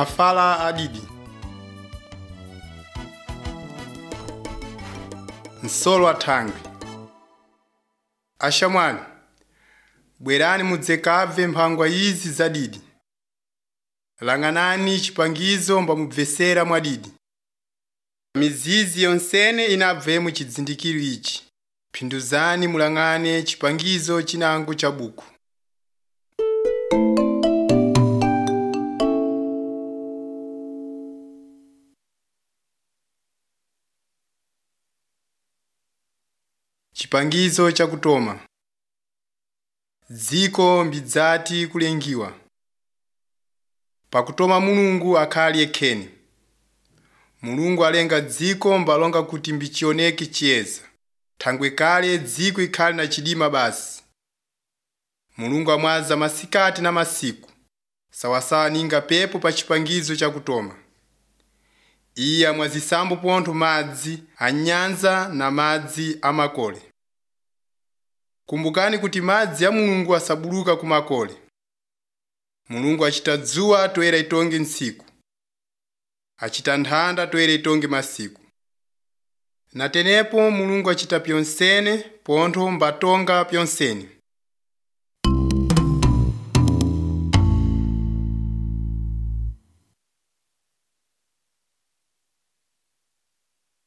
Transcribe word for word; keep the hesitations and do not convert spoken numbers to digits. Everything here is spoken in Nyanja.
Mafala adidi. Nsolo athangwi. Ashamwali, bwerani mudzekabve mphangwa izi zadidi. Lang'anani chipangizo mbamubvesera mwadidi. Mizizi yonsene inabve mu chidzindikiro ichi. Phinduzani mulang'ane chipangizo chinango cha buku. Chipangizo cha kutoma. Dziko mbidzati kulengiwa. Pakutoma Mulungu akhali yekheni. Mulungu alenga dziko mbalonga kuti mbichioneke chiyeza. Thangwe kale dziko ikhali na chidima basi. Mulungu amwaza masikati na masiku. Sawasawa ninga pepo pa chipangizo cha kutoma. Iye amwazisambo pontho madzi anyanza na madzi amakole. Kumbukani kuti madzi ya Mulungu asabuluka kumakole. Mulungu achita dzuwa toera itonge ntsiku. Achita nthanda toera itonge masiku. Natenepo Mulungu achita pyonsene pontho mbatonga pyonsene.